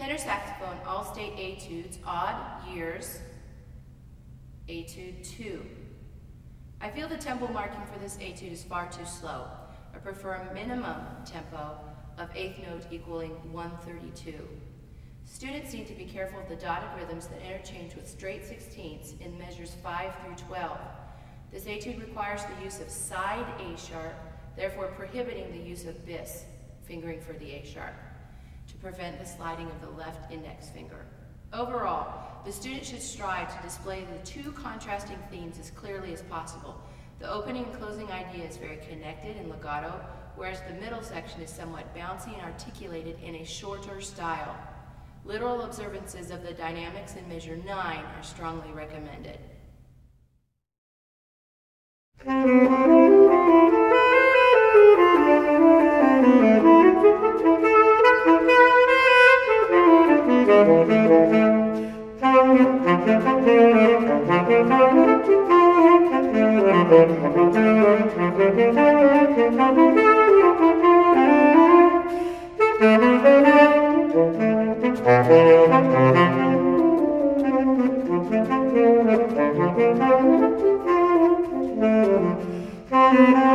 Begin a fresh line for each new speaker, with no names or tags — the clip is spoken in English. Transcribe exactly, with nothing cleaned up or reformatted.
Tenor saxophone, all state etudes, odd years, etude two. I feel the tempo marking for this etude is far too slow. I prefer a minimum tempo of eighth note equaling one thirty-two. Students need to be careful of the dotted rhythms that interchange with straight sixteenths in measures five through twelve. This etude requires the use of side A sharp, therefore prohibiting the use of bis, fingering for the A sharp, to prevent the sliding of the left index finger. Overall, the student should strive to display the two contrasting themes as clearly as possible. The opening and closing idea is very connected and legato, whereas the middle section is somewhat bouncy and articulated in a shorter style. Literal observances of the dynamics in measure nine are strongly recommended.
Thank you.